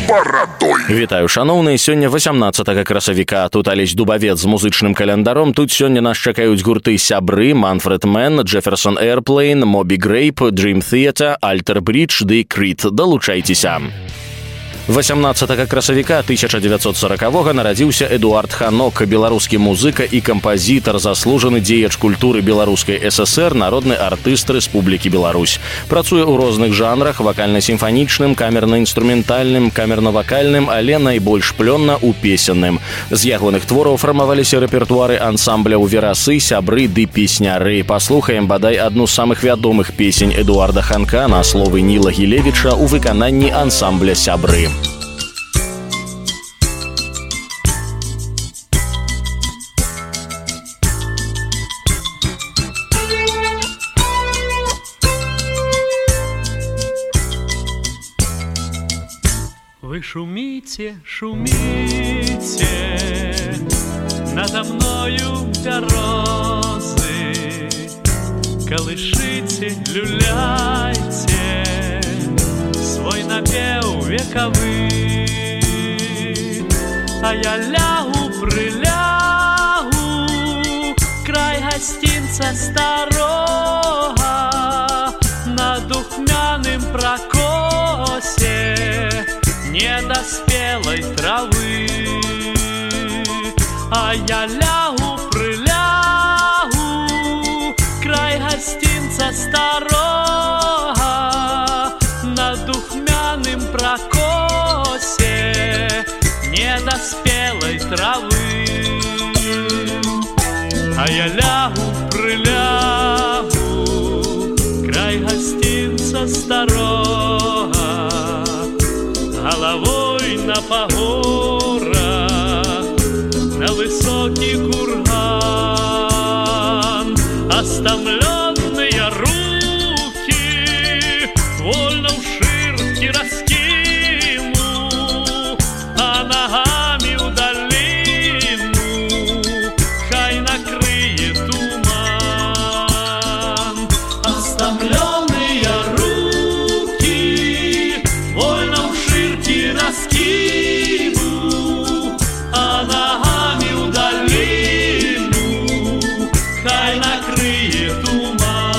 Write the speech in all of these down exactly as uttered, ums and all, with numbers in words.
барадой. Вітаю, шаноўныя, сёння восемнадцатага красавіка. Тут Алесь Дубавец з музычным календаром. Тут сёння нас чакаюць гурты «Сябры», «Манфред Мэн», «Джефферсон Эйрплейн», «Моби Грейп», «Дрим Theater», «Альтер Бридж» ды «Крит». Далучайцеся. восемнадцатага красавіка тысяча девятьсот сорокавога нарадзіўся Эдуард Ханок, беларускі музыка і кампазітар, заслужаны дзеяч культуры Беларускай ССР, народны артыст Рэспублікі Беларусь. Працуе ў розных жанрах: вакальна-сімфанічным, камерна-інструментальным, камерна-вакальным, але найбольш плённа ў песенным. З ягоных твораў фармаваліся рэпертуары ансамбляў «Верасы», «Сябры» ды «Песняры». Паслухаем бадай адну з самых вядомых песень Эдуарда Ханка на словы Ніла Гілевіча ў выкананні ансамбля «Сябры». Вы шумите, шумите, надо мною березы, колышите, люляйте свой напев вековый, а я лягу, прилягу, край гостинца старого, на духмяным прокосе недоспелой травы, а я лягу, прилягу, край гостинца старого, на духмяным прокосе недоспелой травы, а я лягу, прилягу, край гостинца старого, головой на погорах, на высокий курган, остомленные руки вольно в ширке раскину, а ногами в долину хай накрыет туман. Остомленные руки вольно в ширке раскину, а ногами в долину хай накрыет туман.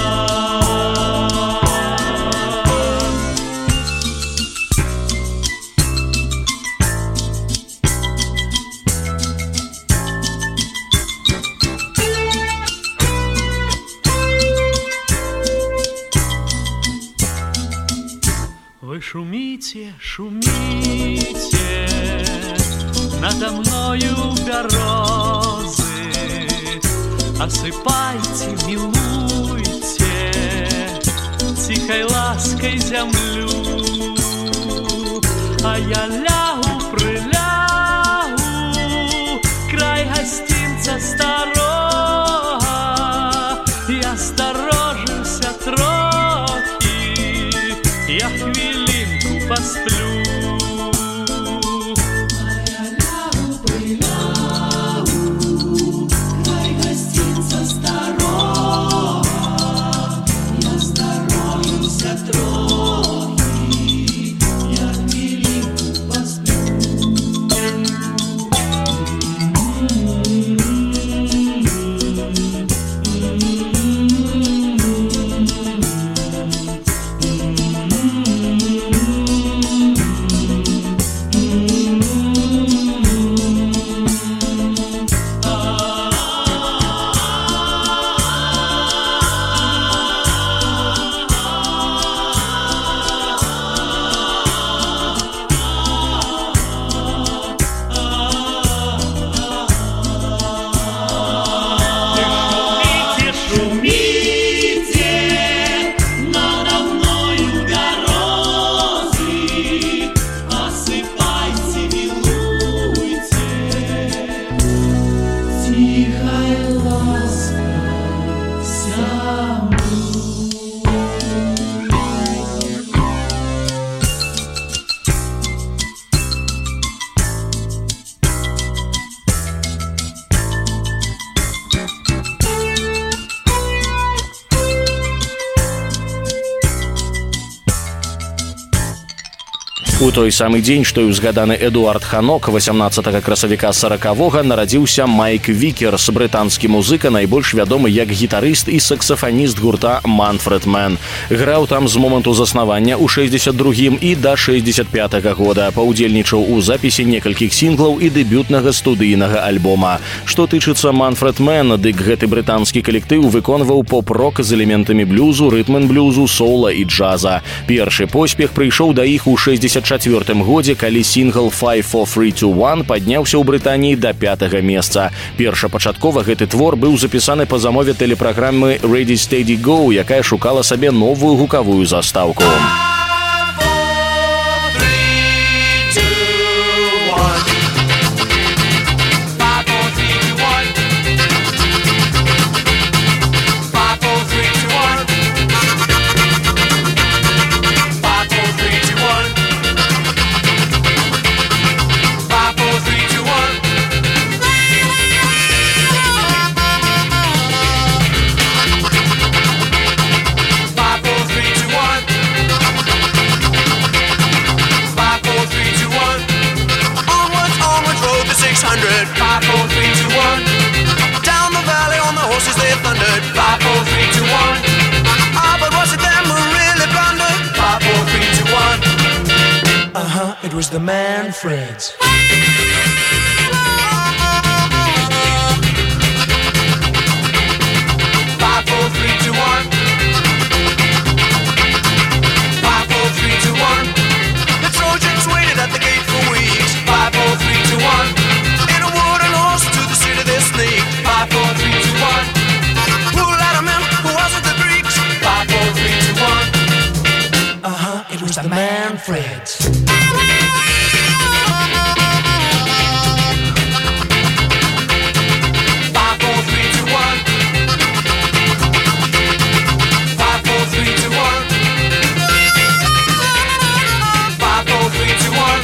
Вы шумите, шумите, надо мною березы, осыпайте, милуйте тихой лаской землю, а я лягу, прилягу, край гостинца старого, и осторожимся трохи, я хвилинку посплю. У той самы дзень, што і ўзгаданы Эдуард Ханок, васямнаццатага красавіка саракавога нарадзіўся Майк Вікерс, брытанскі музыка, найбольш вядомы як гітарыст і саксафаніст гурта Manfred Mann. Граў там з моманту заснавання ў шэсцьдзесят другім і да шэсцьдзесят пятага года. Паўдзельнічаў у запісе некалькіх сінглаў і дэбютнага студыйнага альбома. Што тычыцца Manfred Mann, дык гэты брытанскі калектыў выконваў поп-рок з элементамі блюзу, рытм-н-блюзу, соула і джаза. Першы поспех прыйшоў да іх у шэсцьдесят чацвёртым годзе, калі сінгл «Five, four, three, two, one» падняўся ў Брытаніі да пятага месца. Першапачаткова гэты твор быў запісаны па замове тэлепраграмы «Ready, Steady, Go», якая шукала сабе новую гукавую застаўку. Five, four, three, two, one. Down the valley on the horses they thundered. Five, four, three, two, one. Ah, but was it them who really blundered? Five, four, three, two, one. Uh-huh, it was the Manfreds. Five, four, three, two, one. Five, four, three, two, one. The Trojans waited at the gate for weeks. Five, four, three, two, one. To the city they sneak. Five, four, three, two, one. Who let them in? Who was it? The Greeks? Five, four, three, two, one. Uh-huh, it was the Manfreds. Five, four, three, two, one. Five, four, three, two, one. Five, four, three, two, one.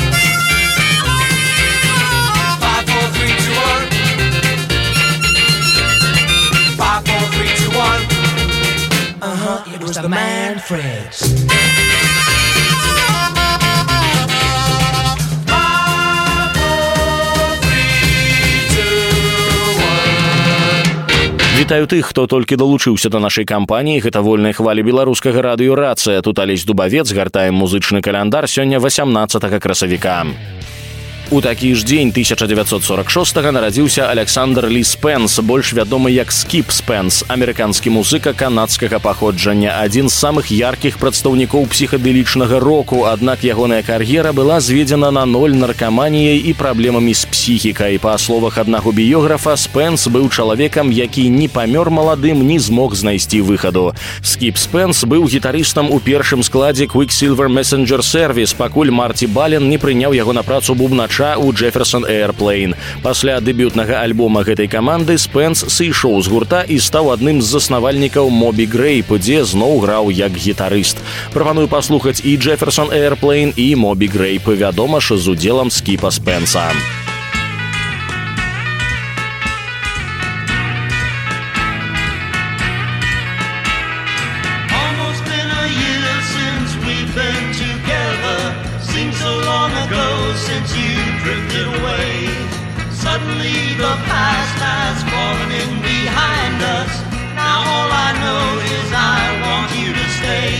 Uh-huh, it was the Manfreds. Вітаю тых, хто толькі далучыўся да нашай кампаніі. Гэта вольнай хвалі беларускага радыё «Рацыя». Тут Алесь Дубавец, гартаем музычны каляндар, сёння васямнаццатага красавіка. У такі ж дзень тысяча дзевяцьсот сорок шостага нарадзіўся Александр Лі Спенс, больш вядомы як Скіп Спенс, амерыканскі музыка канадскага паходжання, адзін з самых яркіх прадстаўнікоў псіхадэлічнага року, аднак ягоная кар'ера была зведзена на ноль наркаманіяй і праблемамі з псіхікай. Па словах аднаго біёграфа, Спенс быў чалавекам, які ні памёр маладым, ні змог знайсці выхаду. Скіп Спенс быў гітарыстам у першым складзе Quicksilver Messenger Service, пакуль Марти Бален не прыняў яго на працу бубнача у Jefferson Airplane. Пасля дэбютнага альбома гэтай каманды Спенс сышоў з гурта і стаў адным з заснавальнікаў Moby Grape, дзе зноў граў як гітарыст. Прапаную паслухаць і Jefferson Airplane, і Moby Grape, вядома ж, з удзелам Скіпа Спенса. Since you drifted away, suddenly the past has fallen in behind us. Now all I know is I want you to stay.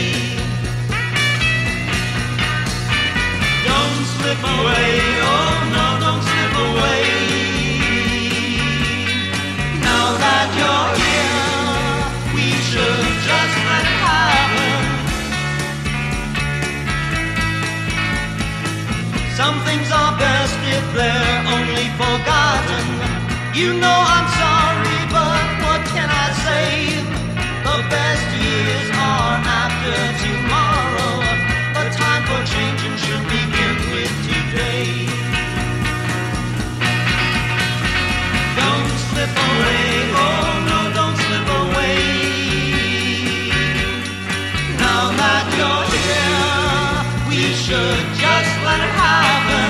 Don't slip away, oh no, don't slip away. Now that you're here, we should just let it happen. Some things are best if they're only forgotten. You know I'm sorry, but what can I say? The best years are after tomorrow. The time for changing should begin with today. Don't slip away, oh no, don't slip away. Now that you're here, we should just let it happen.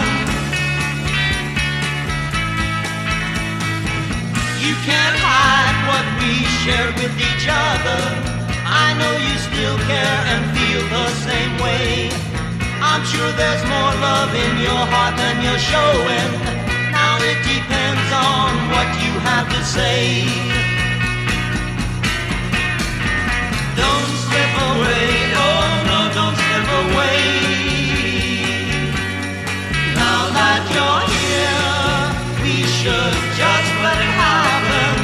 You can't hide what we shared with each other. I know you still care and feel the same way. I'm sure there's more love in your heart than you're showing. Now it depends on what you have to say. Don't slip away, oh no, don't slip away. Now that you're here, we should just let it happen.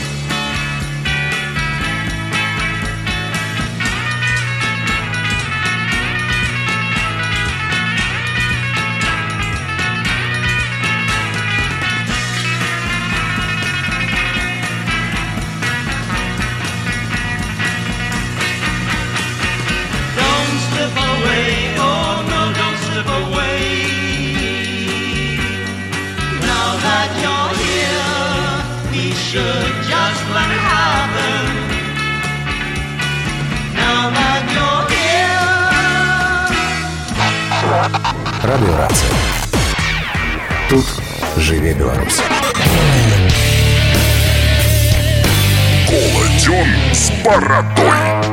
Should just let it happen. Now that you're here. Радиорация. Тут живе Беларусь. Колодён с бородой.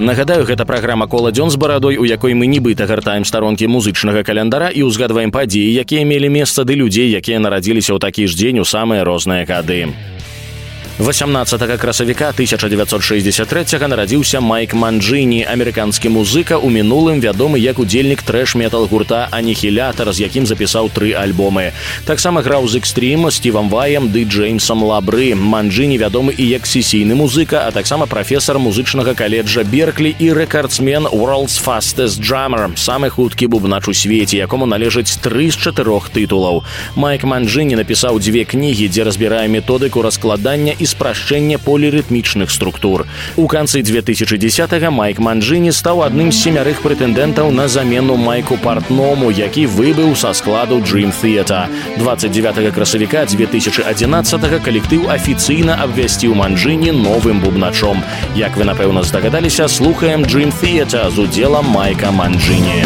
Нагадаю, гэта праграма «Кола дзён з барадой», у якой мы нібыта гартаем старонкі музычнага календара і ўзгадваем падзеі, якія мелі месца, ды людзей, якія нарадзіліся ў такі ж дзень у самыя розныя гады. васямнаццатага красавіка тысяча дзевяцьсот шэсцьдзесят трэцяга нарадзіўся Майк Манджыні, амерыканскі музыка, у мінулым вядомы як удзельнік трэш-метал гурта «Анігілятар», з якім запісаў тры альбомы. Таксама граў з «Экстрім», Стівам Ваем ды Джеймсом Лабры. Манджыні вядомы і як сесійны музыка, а таксама прафесар музычнага каледжа Берклі і рэкардсмен «World's Fastest Drummer», самы хуткі бубнач у свеце, якому належыць тры з чатырох тытулаў. Майк Манджыні напісаў дзве кнігі, дзе разбірае методыку раскладання і спрашчэння полірытмічных структур. У канцы две тысячы дзесятага Майк Манджыні стаў адным з семярых прэтэндэнтаў на замену Майку Партному, які выбыў са складу Dream Theater. двадцать девятага красавіка две тысячи адзінаццатага калектыў афіцыйна абвясціў Манджыні новым бубначом. Як вы, напэўна, здагадаліся, слухаем Dream Theater з удзелам Майка Манджыні.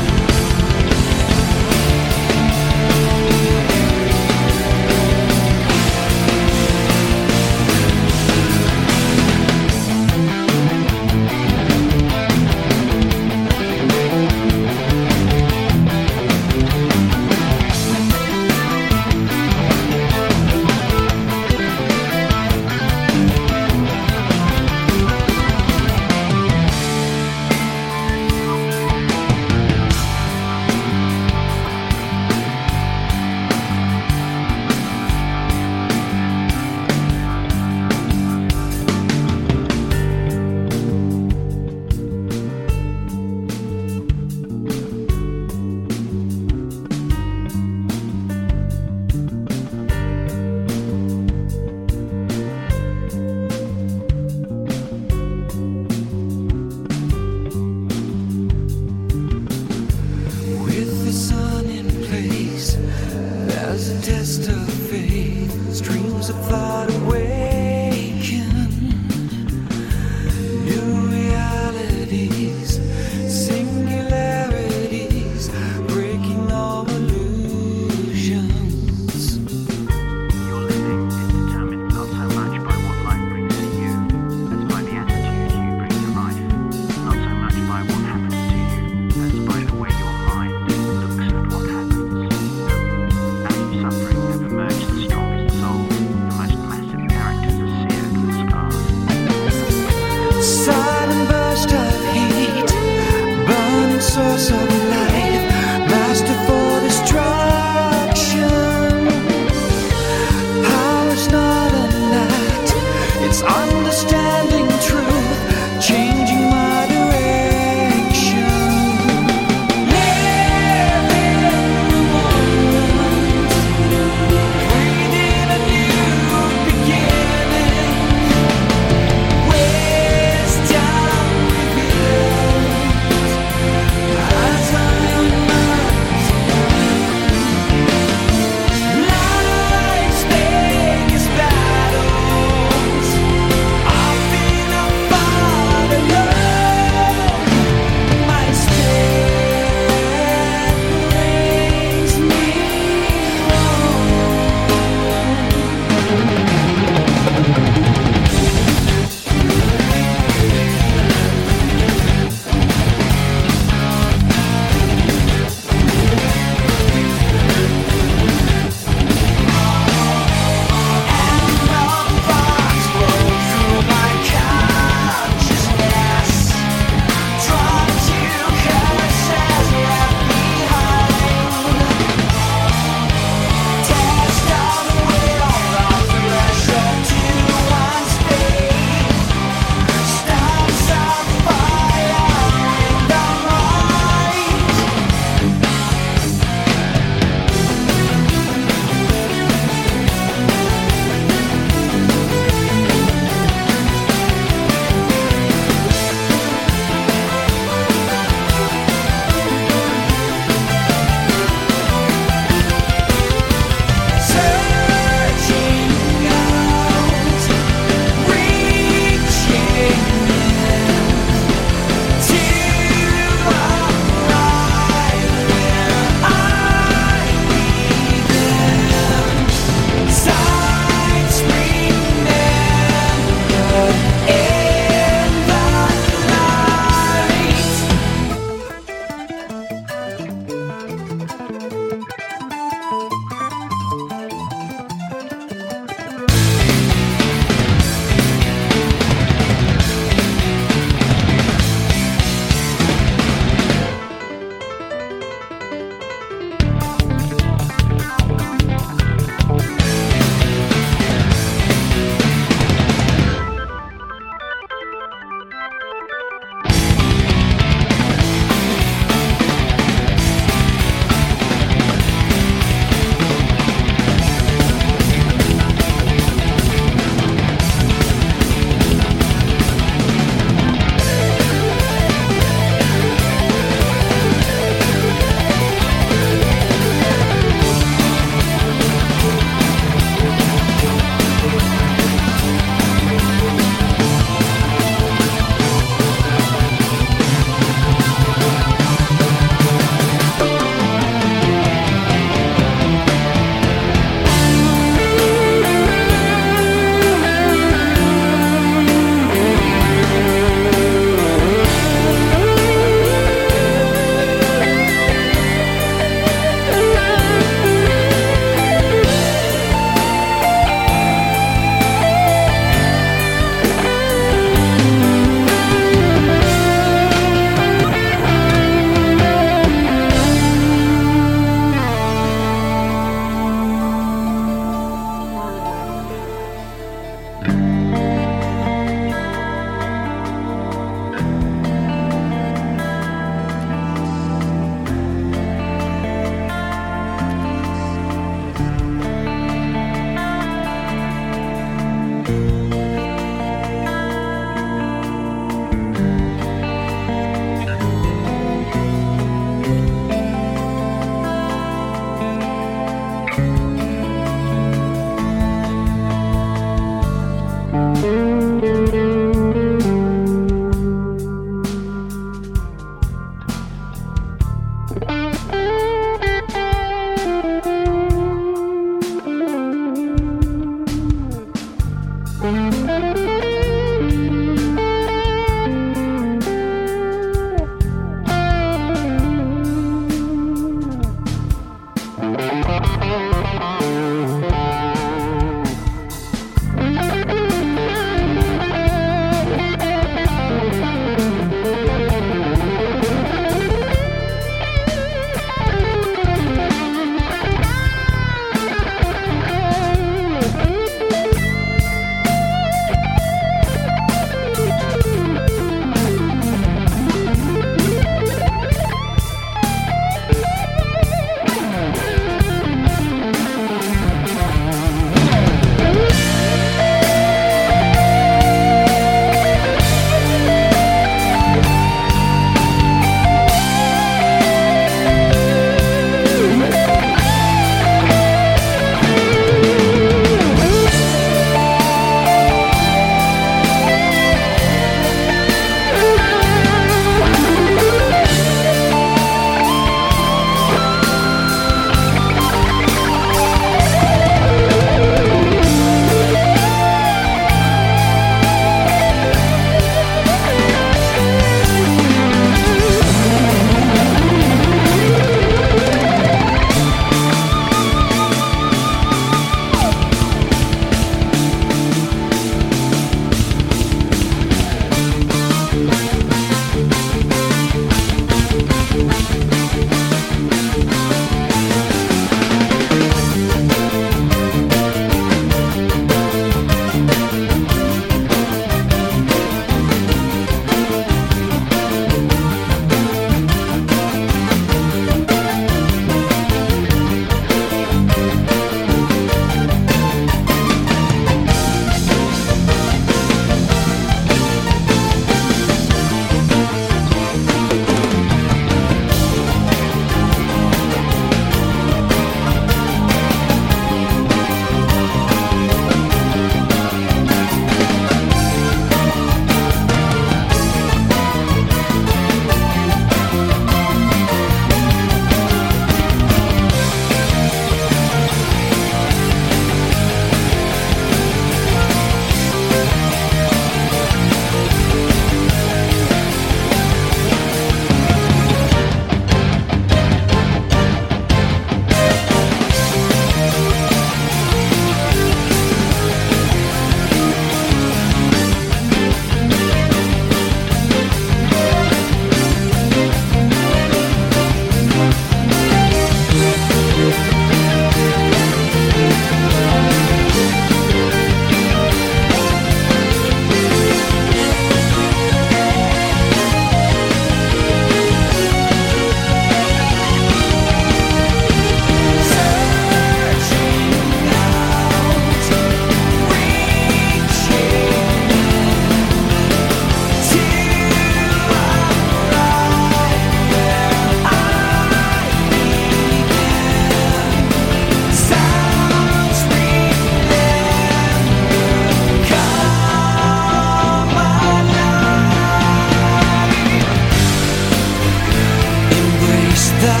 the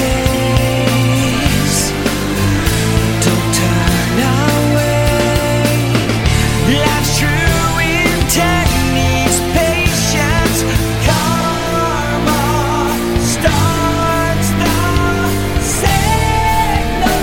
days don't turn away. Life's true intent needs patience. Karma starts the signal.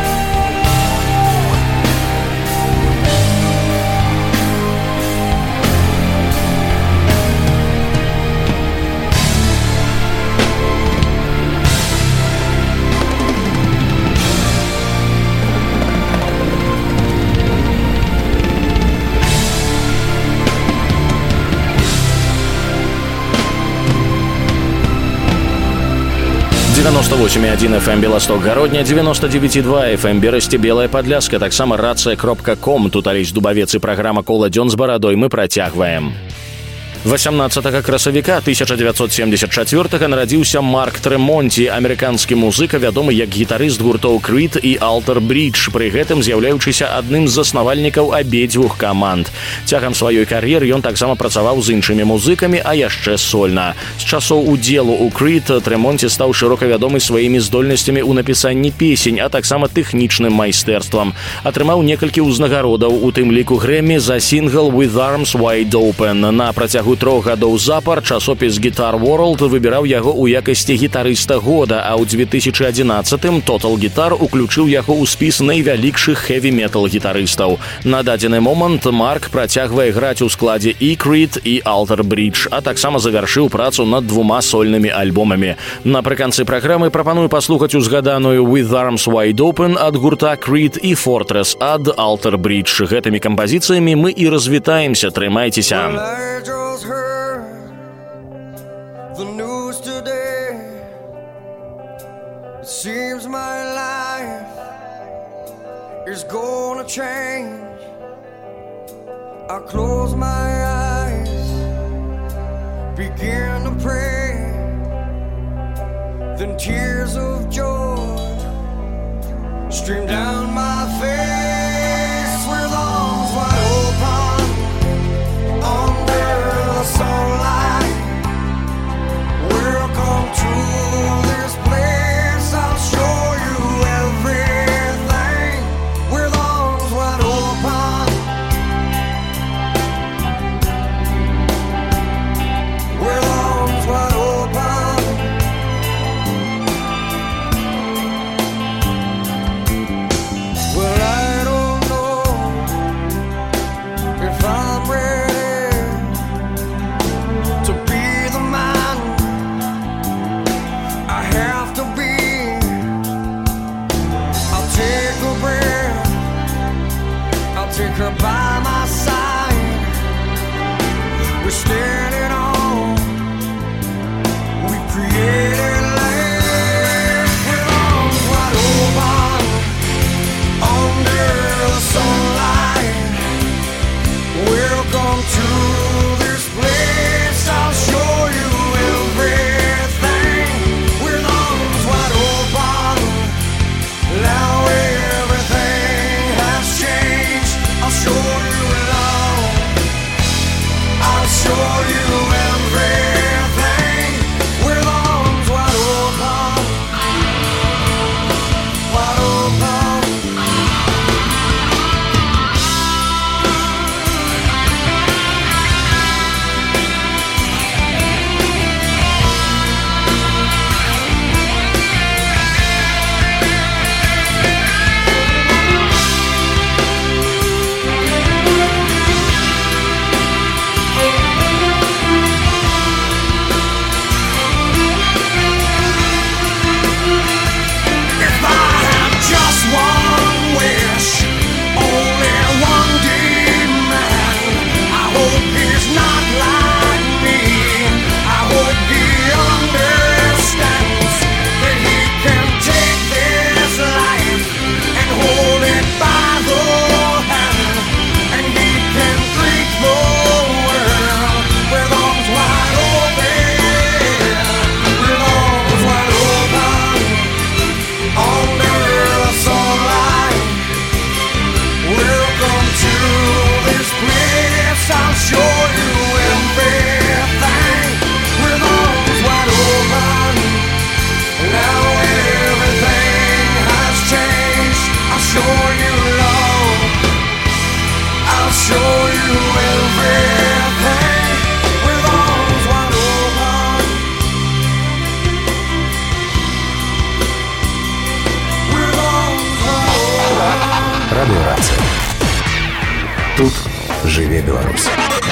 девяносто восемь и один эф эм Белосток Городня, девяносто девять и два эф эм Берасці Белая Падляска, таксама рацыя кропка ком. Тут Алесь Дубавец і праграма «Кола дзён з барадой» мы працягваем. восемнадцатага красавіка тысяча девятьсот семьдесят четвёртага нарадзіўся Марк Трэмонці, амерыканскі музыка, вядомы як гітарыст гуртоў Creed і Alter Bridge, пры гэтым з'яўляючыся адным з заснавальнікаў абедзвюх каманд. Цягам сваёй кар'еры ён таксама працаваў з іншымі музыкамі, а яшчэ сольна. З часоў удзелу ў Creed Трэмонці стаў шырока вядомы сваімі здольнасцямі ў напісанні песень, а таксама тэхнічным майстэрствам. Атрымаў некалькі ўзнагародаў, у тым ліку Грэмі за сінгл «With Arms Wide Open». На працягу трох гадоў запар часопіс Guitar World выбіраў яго ў якасці гітарыста года, а ў две тысячы адзінаццатым Total Guitar уключыў яго ў спіс найвялікшых хэві-метал гітарыстаў. На дадзены момант Марк працягвае граць у складзе і Creed, і Alter Bridge, а таксама завяршыў працу над двума сольнымі альбомамі. Напрыканцы праграмы прапаную паслухаць узгаданую «With Arms Wide Open» ад гурта Creed і «Fortress» ад Alter Bridge. Гэтымі кампазіцыямі мы і развітаемся. Трымайцеся. The news today, it seems my life is gonna change. I close my eyes, begin to pray, then tears of joy stream down my face with arms wide open under the sunlight. Welcome to this place, I'll show you everything with arms wide open. With arms wide open. Well, I Радыёрацыя. Тут жыве Беларусь.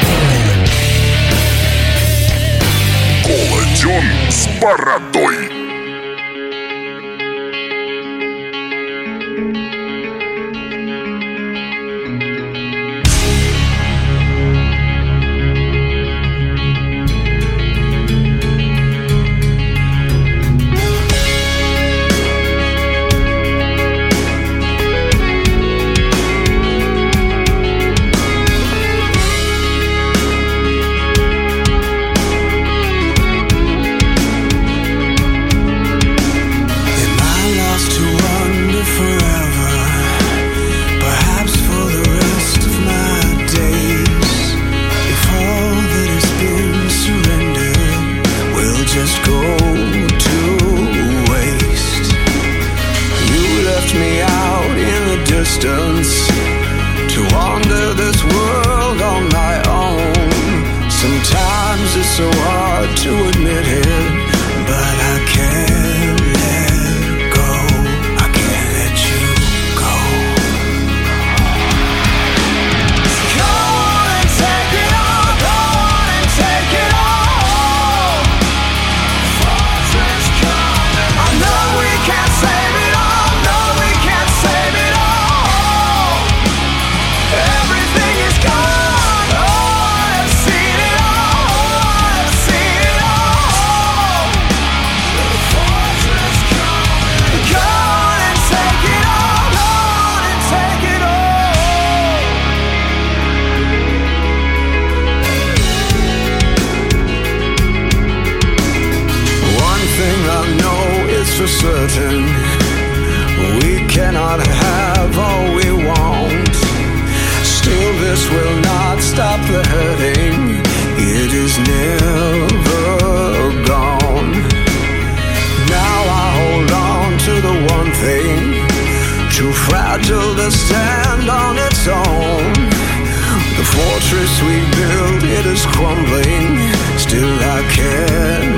Коладзён з барадой. To wander this world on my own. Sometimes it's so hard to admit it, but I can't let go. I can't let you go. Go on and take it all. Go on and take it all. Fortress coming. I know we can't save it all. No, we can't save it all. Everything is gone. Oh, I've seen it all. I've seen it all. The fortress coming. Go on and take it all. Go on and take it all. One thing I know is for certain: we cannot have all we want. Still, this will not stop the hurting. It is never gone. Now I hold on to the one thing, too fragile to stand on its own. The fortress we built, it is crumbling. Still I can't